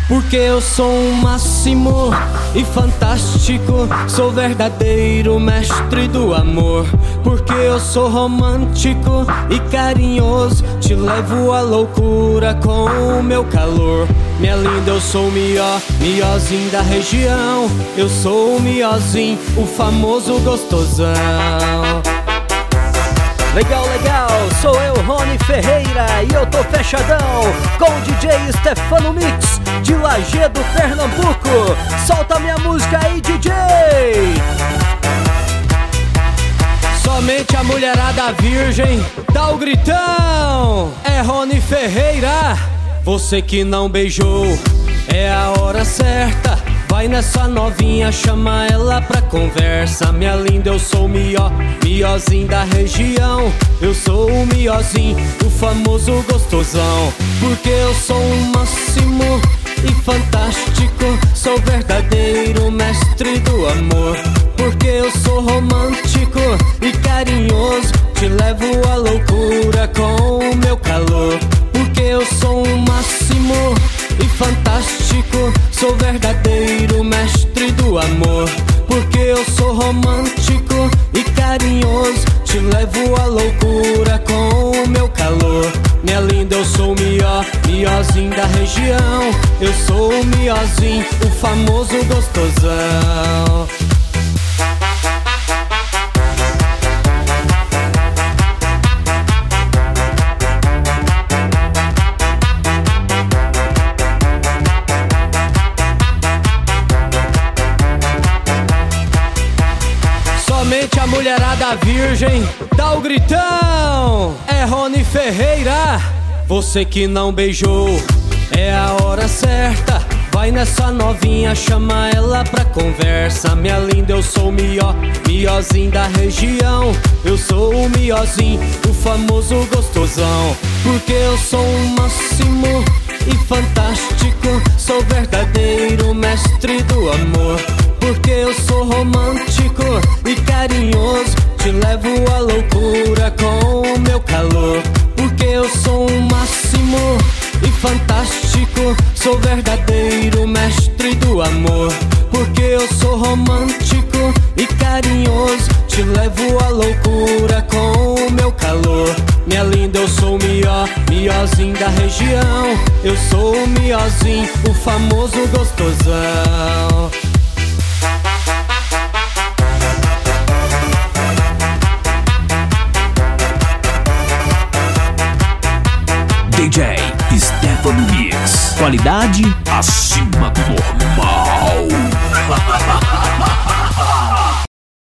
Porque eu sou um máximo e fantástico, sou verdadeiro mestre do amor. Porque eu sou romântico e carinhoso, te levo à loucura com o meu calor. Minha linda, eu sou o miozinho da região. Eu sou o miozinho, o famoso gostosão. Legal, legal, sou eu, Rony Ferreira, e eu tô fechadão com o DJ Stefano Mix, de Lagedo, Pernambuco. Solta minha música aí, DJ! Somente a mulherada virgem dá o gritão. É Rony Ferreira, você que não beijou, é a hora certa. Vai nessa novinha, chama ela pra conversa. Minha linda, eu sou o miozinho da região. Eu sou o miozinho, o famoso gostosão. Porque eu sou o máximo e fantástico, sou verdadeiro mestre do amor. Porque eu sou romântico e carinhoso, te levo à loucura com o meu calor. Porque eu sou o máximo e fantástico, sou verdadeiro mestre do amor. Porque eu sou romântico e carinhoso, te levo à loucura com o meu calor. Minha linda, eu sou o miozinho da região. Eu sou o miozinho, o famoso gostosão. Somente a mulherada virgem dá o gritão. É Rony Ferreira, você que não beijou, é a hora certa. Vai nessa novinha, chama ela pra conversa. Minha linda, eu sou o miozinho da região. Eu sou o miozinho, o famoso gostosão. Porque eu sou o máximo e fantástico, sou verdadeiro mestre do amor. Porque eu sou romântico e carinhoso, te levo à loucura com o meu calor. Porque eu sou o máximo e fantástico, sou verdadeiro mestre do amor. Porque eu sou romântico e carinhoso, te levo à loucura com o meu calor. Minha linda, eu sou o miozinho da região. Eu sou o miozinho, o famoso gostosão. DJ Stefano Mix, qualidade acima do normal.